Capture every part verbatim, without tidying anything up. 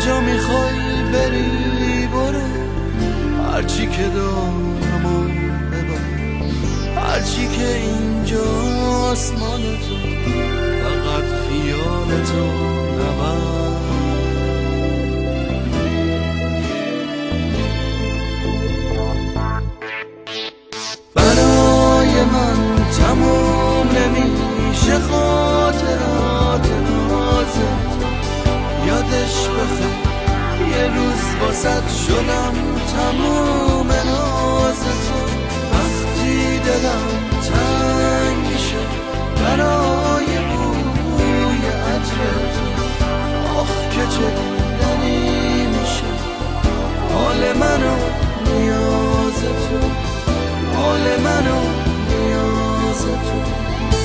جا میخوای بری برو، هرچی که دارم و ببر، هرچی که اینجا آسمان تو، فقط خیال تو نبر. برای من تموم نمیشه خاطرات نازت، یادش بخیر یه روز واسد شدم تموم نازت. وقتی دلم تنگ میشه برای بوی عطرت، آخ که چگونی میشه حال منو نیاز تو، حال منو نیاز تو.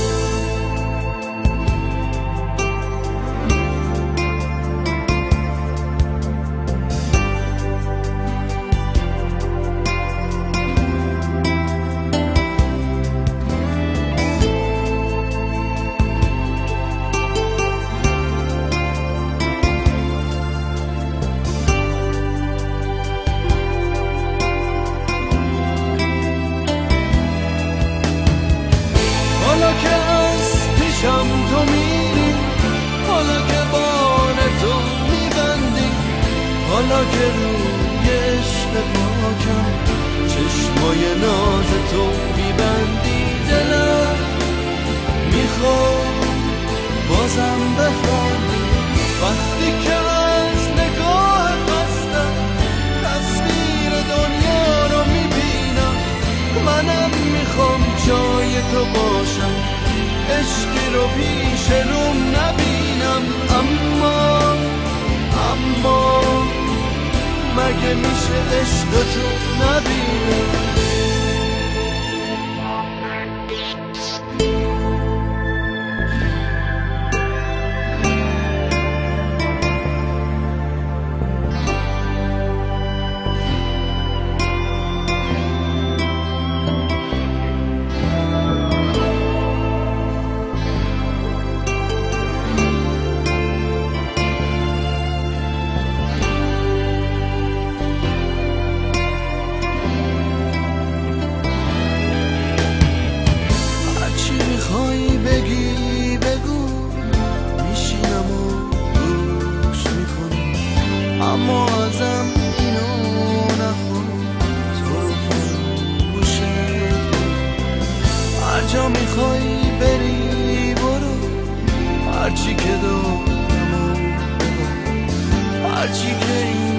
حالا که از پیشم تو میری، حالا که بار تو میبندی، حالا که روی عشق پاکم چشمای ناز تو میبندی، دلم میخواد بازم بخوابی. وقتی که از نگاه بستم تصویر دنیا رو میبینم، منم میخوام جای تو باشم، عشقی رو پیش روم نبینم. اما اما مگه میشه عشق تو نبینم؟ میخوای بگی بگو، میشینم و گوش میکنم، اما ازم اینو نخواه تو رو فراموشت کن. هر جا میخوای بری برو، هرچی که دارم و ببر، هرچی که این